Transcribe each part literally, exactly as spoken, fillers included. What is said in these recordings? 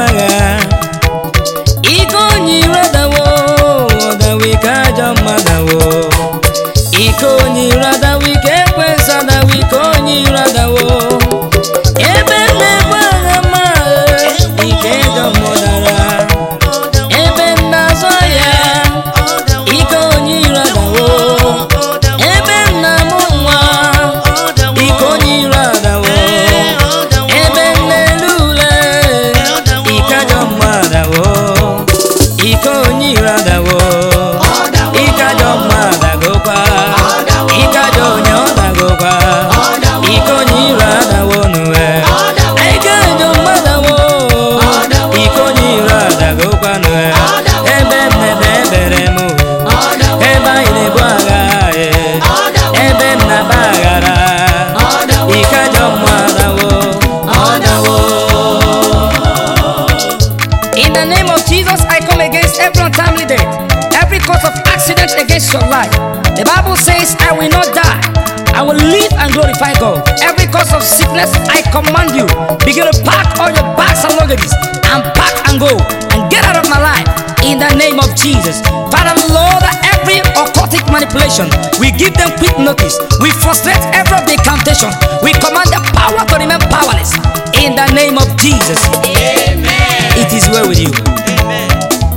agha. Iko nyira dawo, dawi kaja madawo. Iko nyira dawi ke kwesa dawi ko nyira dawo. Ebe ne baga ma, ike jo modara. Ebe na zoya, iko nyira dawo. Ebe na mwa, iko nyira dawo. Ebe ne lule, ika jo madawo. Iko nyira dawo. Ika jo madago kwa. Ika jo nyodago kwa. Iko nyira dawo nuwe. Ika jo madawo. Iko nyira dago kwa nuwe. Ebe ne bebere mu. Eba ine bwaga e. Ebe na bagara. Ika jo madawo. Madawo. In the name of Jesus, I come against every untimely death, every cause of accident against your life. The Bible says, I will not die. I will live and glorify God. Every cause of sickness, I command you, begin to pack all your bags and luggages and pack and go and get out of my life in the name of Jesus. Father Lord, every occultic manipulation, we give them quick notice. We frustrate every of the incantation. We command the power to remain powerless in the name of Jesus. Amen. It is well with you. Amen.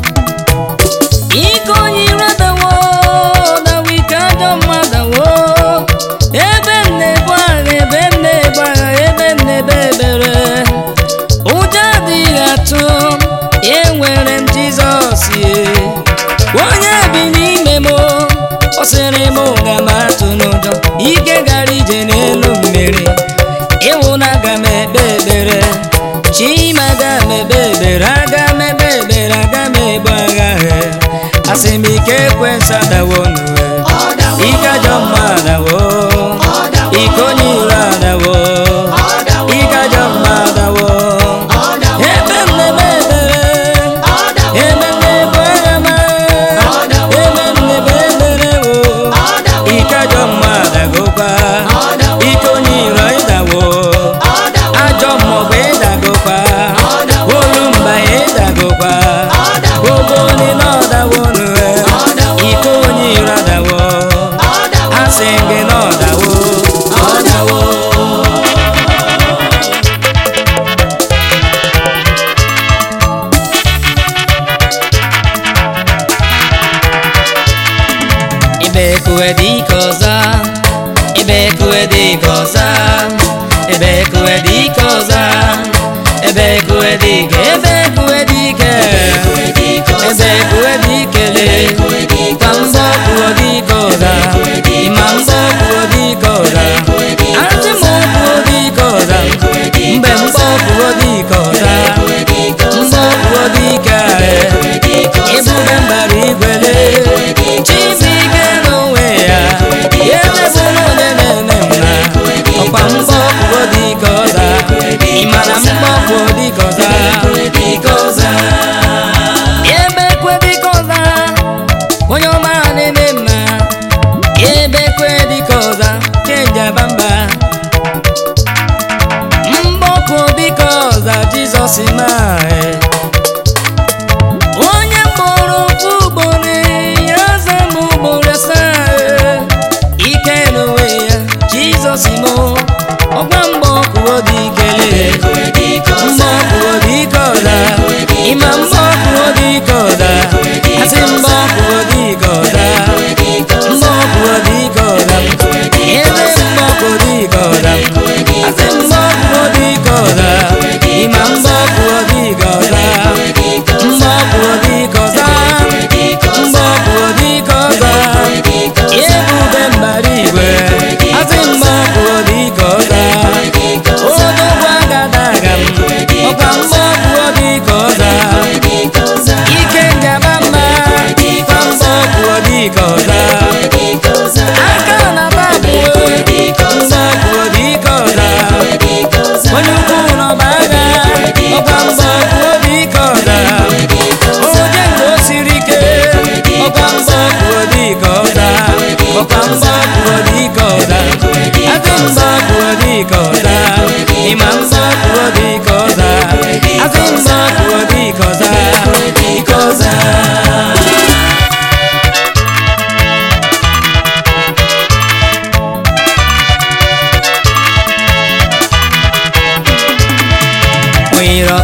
Iko nyira dawo, dawi kaja madawo. Ebe ne bwaga, ebe ne bwaga, ebe ne bebere. Uja di atu, enwere m Jesus ye. Onye bi n'ime mo, o sịrị mụ ga m atụ n'ụjọ. Ike gara ije n'elu mmiri, ịwụ na aga m ekpe ekpere. Chima aga m ekpe ekpere, aga m ekpe ekpere, aga m ebu agha he. Asị m ike ekwensu adawo n'uwe. Ike ajọ mma adawo. Ike onye iro adawo. Ike ajọ mma adawo. Ebe m na-eme ekpere, ebe m na-ebu agha ma. Ebe m na-eme ekpere wo. Ike ajọ mma adagokwa. Ike onye iro ịdawo. Ajọ mmụọ ịdagokwa. Olu mba ịdagokwa. Gbogbo ni n'ọdawo n'uwe. Ike onye iro adawo. Asị gị n'ọdawo. Ọdawo. Ebe kuwe di koza. Ebe kuwe di koza. Ebe kuwe di koza. Ebe kuwe di ke. Ebe kuwe di ke. Ebe kuwe di kele. Kambo kuwe di koza. Imambo kuwe di koza. Anti mo kuwe di koza. Mbe mbo kuwe di koza. Mbo kuwe di kare. Ebube mbari gwele. Chizike n'onwe ya. Yebe bunu nenene mna. Ọkwa mbo kuwe di koza. Imana mbo kuwe di koza.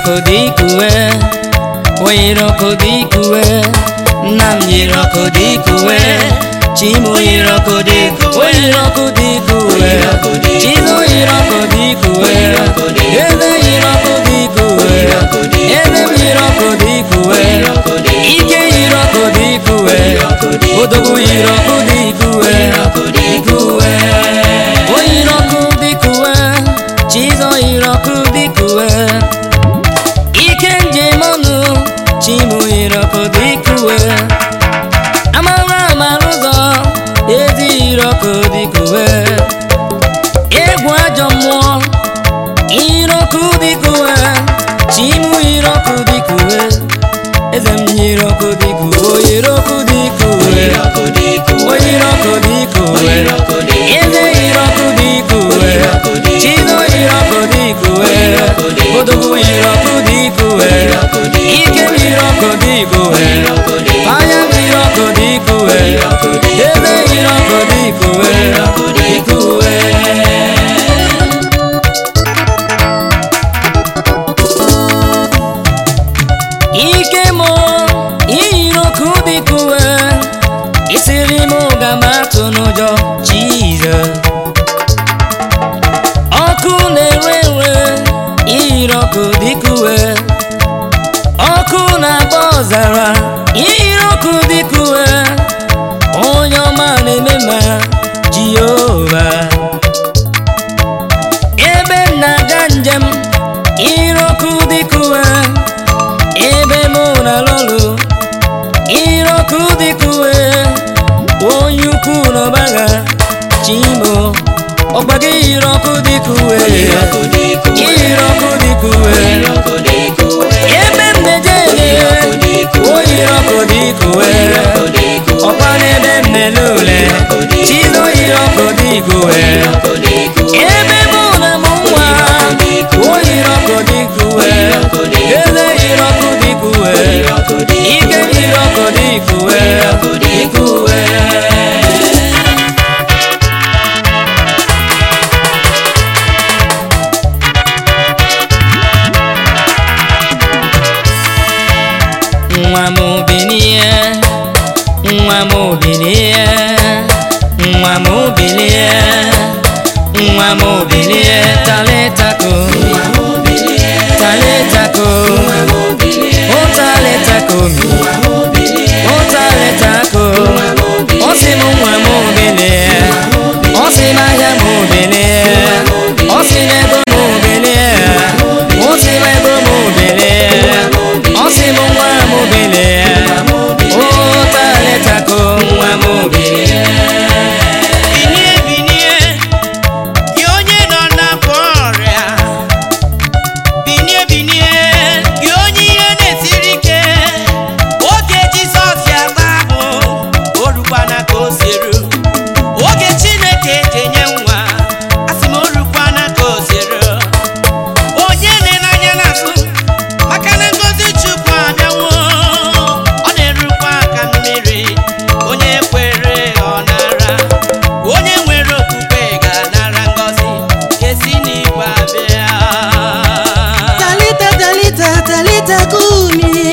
ọkụ dịkuwe, o yiri ọkụ dịkuwe, nna m yiri ọkụ dịkuwe, Chimo yiri ọkụ dịkuwe, o yiri ọkụ dịkuwe, Chizo yiri ọkụ dịkuwe, Eze yiri ọkụ dịkuwe, Eze m yiri ọkụ dịkuwe, Ike yiri ọkụ dịkuwe, Odogwu yiri ọkụ dịkuwe, dịkuwe, o yiri ọkụ dịkuwe, Chizo yiri ọkụ dịkuwe, Ike njem ọnụ, Chimo yiri ọkụ dịkuwe, amara amara ụzọ, Ezi yiri ọkụ dịkuwe, egwu ajọ mmụọ yiri ọkụ dịkuwe, Chimo yiri ọkụ dịkuwe, Eze m yiri ọkụ dịkuwe, o yiri ọkụ dịkuwe, o yiri ọkụ dịkuwe, Eze yiri ọkụ dịkuwe, Chizo yiri ọkụ dịkuwe, Odogwu yiri ọkụ dịkuwe, Ike yiri ọkụ dịkuwe, Anya yiri ọkụ dịkuwe, Eze yiri ọkụ dịkuwe, dịkuwe. Ike mo yiri ọkụ dịkuwe, isiri m ga m atụ n'ụjọ, Jizọs. Ọkụ na-ere ere yiri ọkụ dịkuwe, ọkụ na-agba ọzara yiri ọkụ dịkuwe, onye ọma na-eme ma Jehova. Ebe m na-aga njem yiri ọkụ dịkuwe, ebe m na-alọlụ yiri ọkụ dịkuwe, onye ukwu n'ọgbagha, Chimo ọgba gị yiri ọkụ dịkuwe, yiri ọkụ dịkuwe, ebe m na-eje o yiri ọkụ dịkuwe, ọkwa n'ebe m na-ele ule, Chizo yiri ọkụ dịkuwe, ebe mụ na mụ nwa o yiri ọkụ dịkuwe, Eze yiri ọkụ dịkuwe, Ike yiri ọkụ dịkuwe, dịkuwe. Nwa m bilie, nwa m bilie, nwa m bilie, nwa m bilie, taletako, taletako, o taletako mi, o taletako, o si m nwa m bilie, o si m ahịa m bilie, o si m ego m bilie, o si m ego m bilie, o si m nwa m bilie, o taletako nwa m bilie. Binie binie, gị onye nọ n'akwa ọrịa. Binie binie, gị onye ihe na-esiri ike. Oge Jizọs ya gbaa bụ, o rukwana ka o si eru. Oge Chineke ji enye nwa, asị m o rukwana ka o si eru. Onye na-enanya n'azụ, maka na ngọzi Chukwu abịawo. Ọ na-erukwa ka mmiri, onye kwere ọ nara. Onye nwere okwukwe ga-anara ngọzi nke si n'igwe abịa. Talita, Talita, Talita kumi,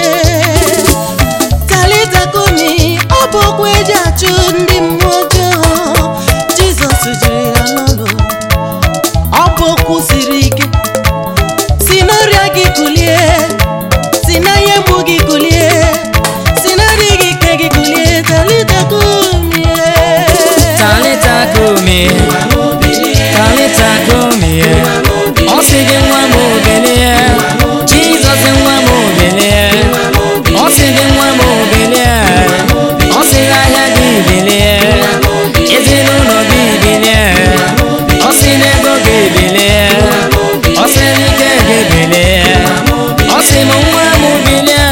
Talita kumi, ọ bụ okwu eji achụ ndị mmụọ ọjọọ. Jizọs jiri ya n'ọnụ, ọ bụ okwu siri ike, si n'ọrịa gị kulie, si na ihe mgbu gị kulie, si na adịghị ike gị kulie. Talita kumi, Taletako mi, taletako mi, ọ sị gị nwa m bilie, Jizọs nwa m bilie, ọ sị gị nwa m bilie, ọ sị gị ahịa gị bilie, ezinụlọ gị bilie, ọ sị n'ego gị bilie, ọ sị n'ike gị bilie, ọ sị m nwa m bilie.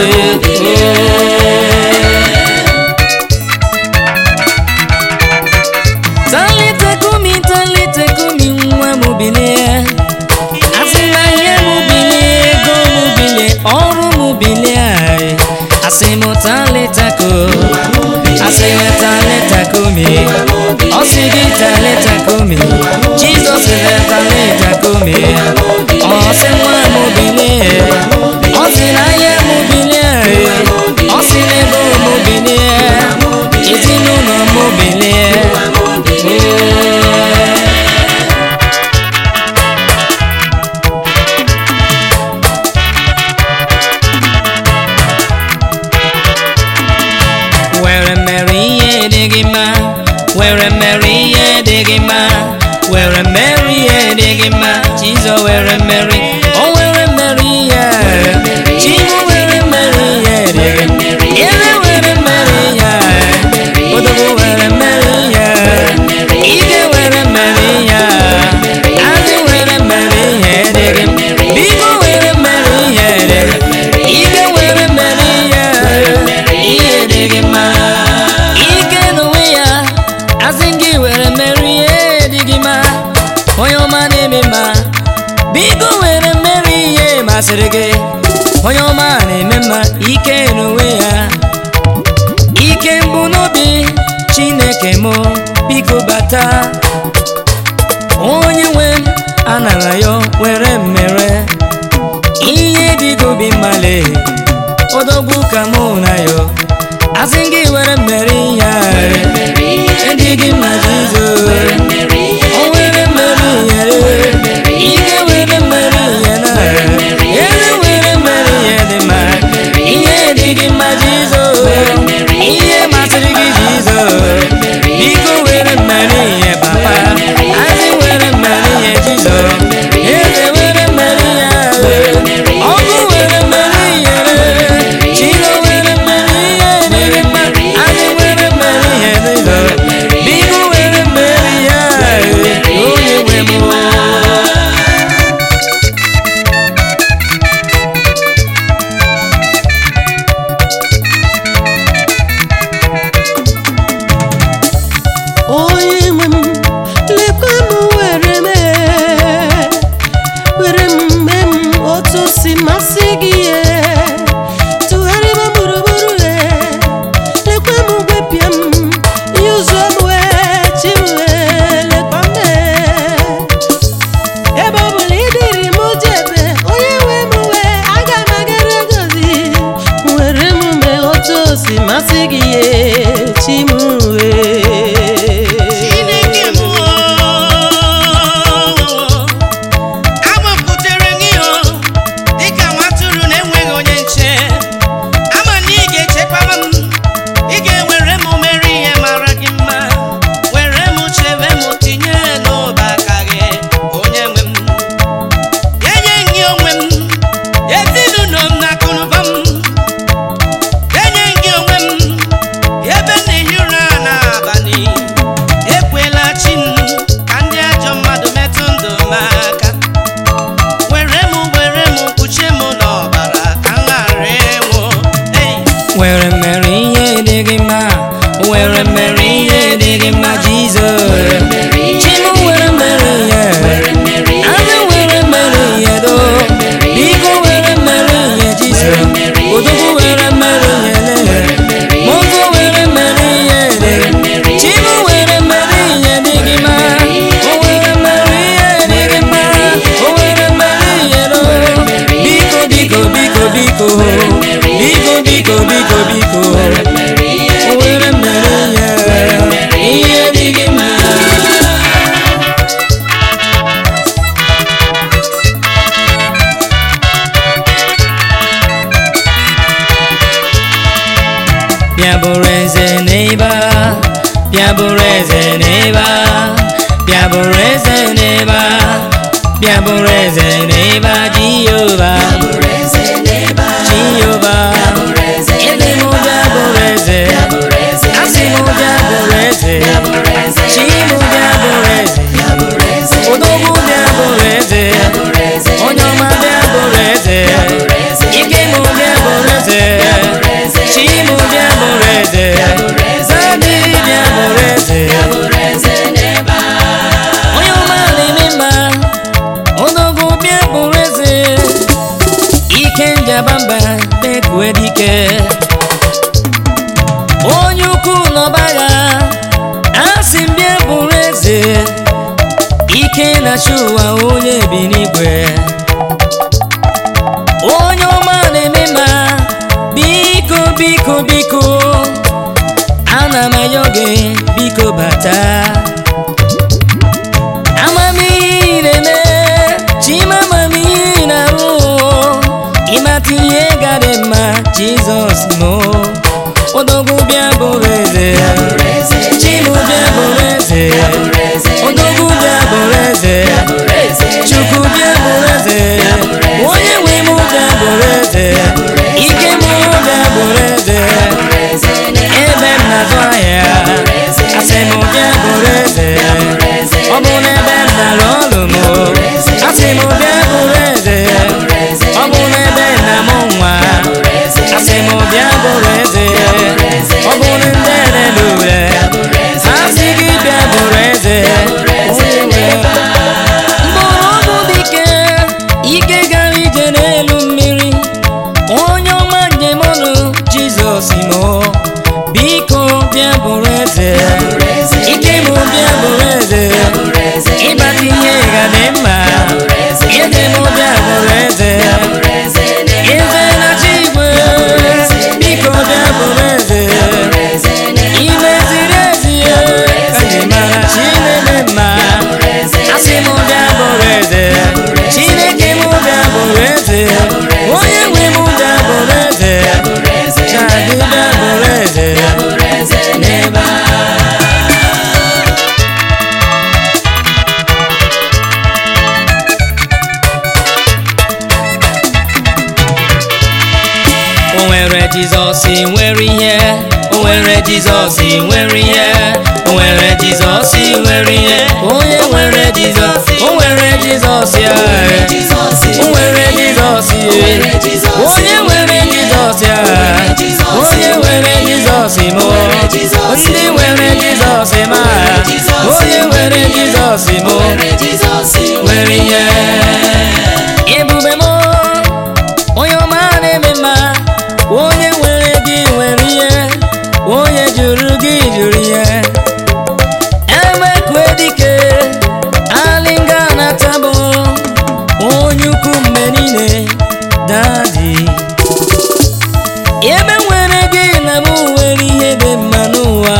Taletako mi, taletako mi, nwa m bilie, asị na ihe m bilie, ego m bilie, ọrụ m bilie, asị m taletako, asị m taletako mi, ọ sị gị taletako mi, Jizọs sị taletako mi, ọ sị nwa m bilie, dị gị mma, were mmeri ihe dị gị mma, were mmeri ihe dị gị mma, Jizọs were mmeri, o were mmeri ihe, Chimu were mmeri ihe dị gị mma, Ele were mmeri ihe, Odogwu were mmeri ihe, Ike were mmeri ihe, Azị were mmeri ihe dị gị mma, Biko were mmeri ihe dị gị mma, Ike were mmeri ihe, ihe dị gị mma. Ike n'onwe ya, asị gị were mmeri ihe dị gị mma, onye ọma na-eme mma, biko were mmeri ihe masịrị gị, onye ọma na-eme mma. Ike n'onwe ya, ike mbụ n'obi Chineke m, biko bata, onye nwe m anara ya were mmere, ihe dị gị obi mmale, odogwu ka mụ na ya, asị gị were mmeri ya, dị gị mma Jizọs, o were mmeri ya, ike were mmeri ya na ele were mmeri ya dị mma, ihe dị gị mma Jizọs, ihe masịrị gị Jizọs, biko were mmeri ya papa, asị were mmeri ya Jizọs, eze were mmeri ya, ọgụ were mmeri ya, Chino were mmeri ya dị gị mma, asị were mmeri ya Jizọs, biko were mmeri ya, onye nwe m. onye nwe m lekwa m were mee were mme m otu si masị gị ye tụgharịba gburugburu ye lekwa m gwepịa m ihe ụzọ m wee chi m wee lekwa m ebe ọ bụla ịdịrị m jebe onye nwe m wee aga m agara gozi were m mee otu si masị gị ye chi m wee Chineke m agbapụtere gị o dịka nwa atụrụ na-enweghị onye nche, ama na ị ga-echekwaba m, ị ga-ewere m mere ihe mara gị mma, were m chebe m tinye n'ọba aka gị, onye nwe m, enye gị onwe m, ezinụlọ m na akụnụba m, enye gị onwe m, ebe m na-ehi ụra n'abalị, ekwela chi m ka ndị ajọ mmadụ metụ ndụ m aka, were m were m kpuchie m n'ọbara ka m ghara ịnwụ. Hey! Were mmeri ihe dị gị mma, were mmeri ihe dị gị mma Jizọs, Chimu were mmeri ihe, Azị were mmeri ihe do, biko were mmeri ihe Jizọs, Odogwu were mmeri ihe le, Moto were mmeri ihe dị, Chimu were mmeri ihe dị gị mma, o were mmeri ihe dị gị mma, o were mmeri ihe do, biko biko biko biko biko biko biko biko, o were mmeri ihe, ihe dị gị mma. Bịa bụrụ eze n'ebe a, bịa bụrụ eze n'ebe a, bịa bụrụ eze n'ebe a, bịa bụrụ eze n'ebe a, Jehova, Jehova, eze m bịa bụrụ eze, asị m bịa bụrụ eze, Chimu bịa bụrụ eze, Odogwu bịa bụrụ eze, onye ọma bịa bụrụ eze, ike m bịa bụrụ eze, Chimu bịa bụrụ eze, Zadi bịa bụrụ eze, onye ọma na-eme mma, Odogwu bịa bụrụ eze, ike njabamba na-ekwe dike, onye ukwu n'ọbagha, asị m bịa bụrụ eze, ike na-achị ụwa, onye bi n'igwe, onye ọma na-eme mma, biko biko biko, ana m ayọ gị, biko bata, amamihe na-eme, Chima amamihe na-arụ, ịmata ihe ga dị mma Jizọs mo, odogwu bịa bụrụ eze, Chimu bịa bụrụ eze, odogwu bịa bụrụ eze, Chukwu bịa bụrụ eze, onye nwe m bịa bụrụ eze, ike m bịa bụrụ eze, ebe m na-azụ ahịa asị m bịa bụrụ eze, ọ bụ n'ebe m nara ọrụ m asị m bịa bụrụ eze, ọ bụ n'ebe nna m nwa asị m bịa bụrụ eze, ọ bụ ndị na-ele ure asị gị bịa bụrụ eze. Mgbọrọgwụ dike ike gara ije n'elu mmiri, onye ọma njem ọnụ Jizọs m biko bịa bụrụ eze, ike m bịa bụrụ eze, ịbata ihe ga dị mma, eze m bịa bụrụ eze, eze na-achị igwe biko bịa bụrụ eze, imeziri ezi ka ji mara Chineke mma, asị m bịa bụrụ eze, Chineke m bịa bụrụ eze, onye nwe m bịa bụrụ eze, chadị bịa bụrụ eze n'ebe a. O nwere Jizọs nwere ihe, o nwere Jizọs nwere ihe, o nwere Jizọs nwere ihe, onye nwere Jizọs, o nwere Jizọs ya, o nwere Jizọs ya, onye nwere Jizọs ya, onye nwere Jizọs mo, ndị nwere Jizọs ma, onye nwere Jizọs mo, nwere ihe. Ebube mo, onye ọma na-eme mma, onye nwere gị nwere ihe, onye jụrụ gị jụrụ ihe, emekwe dike alịnga na tabụ, onye ukwu mgbe niile dadi, ebe nwere gị na m nwere ihe dị mma n'ụwa,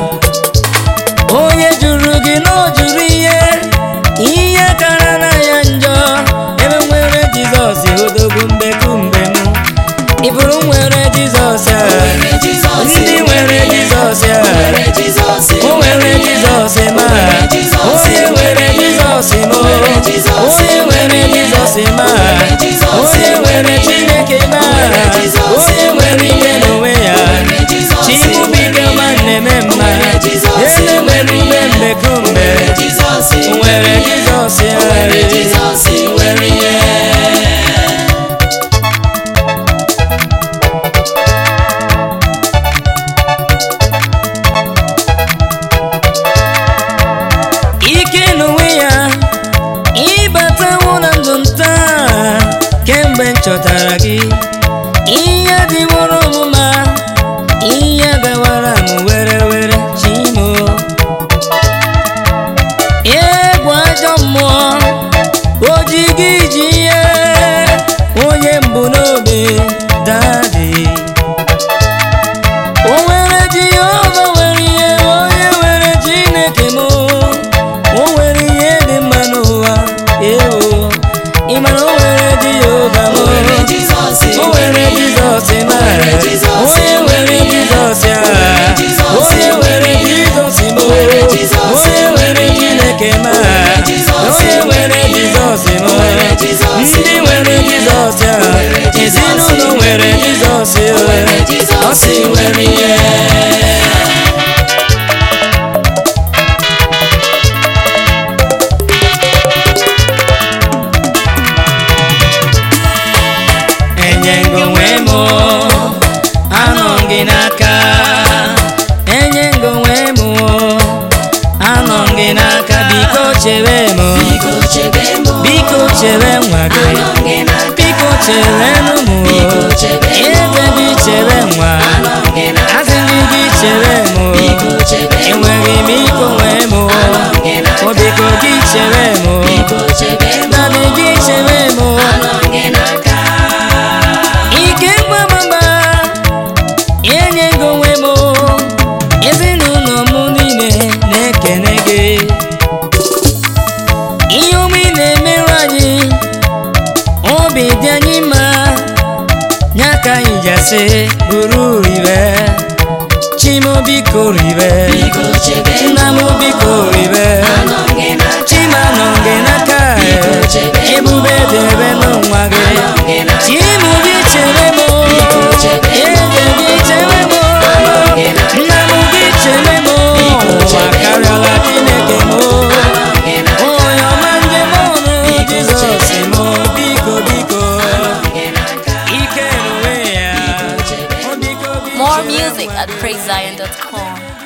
onye jụrụ gị na o jụrụ ihe, ihe kara na ya njọ, ebe nwere Jizọs odogwu mbekumbe m, ịbụrụ nwere Jizọs ya, ndị nwere Jizọs ya, o nwere Jizọs ma, onye nwere Jizọs ma, onye nwere Jizọs ma, onye nwere Chineke ma, onye nwere ike n'onwe ya, Chibuike ma na-eme mma, eze nwere ume mbekumbe, nwere Jizọs ya, nwere ihe. Ike n'onwe ya ịbatawo na ndụ m taa, kemgbe m chọtara gị, ihe dịworo m mma, ihe gawara m were were Chimo, egwu ajọ mmụọ o ji gị ji ihe, onye mbụ n'obe dadi, o nwere Jehova nwere ihe, onye nwere Chineke m, o nwere ihe dị mma n'ụwa, ewo ịmara o nwere Jehova m, o nwere Jizọs ma, onye nwere Jizọs ya, onye nwere Jizọs m, onye nwere Chineke ma, onye nwere Jizọs m, ndị nwere Jizọs ya, ezinụlọ nwere Jizọs ya, ọ sị nwere ihe. Enye ngonwe m anọ gị n'aka, enye ngonwe m anọ gị n'aka, biko chebe m, biko chebe nwa gị, biko chebe nụ m, ebe gị chebe nwa, asị gị chebe m, enweghị m ike onwe m, o biko gị chebe m, naanị gị chebe m, ike mgbamagba enye ngonwe m, ezinụlọ m niile na-ekene gị, ihe omi na-emerụ anyị, obi dị anyị mma, nya ka anyị ji asị buru iwe, Chimo biko ribe, nna m biko ribe, chima nọnge n'aka ebube debe n'ụwa gị. Chimo gị chere m, eze gị chere m, nna m gị chere m, akarịala Chineke m. Onye ọma njem ọnụ Jizọs m, biko biko ike n'onwe ya. More music at praise zion dot com.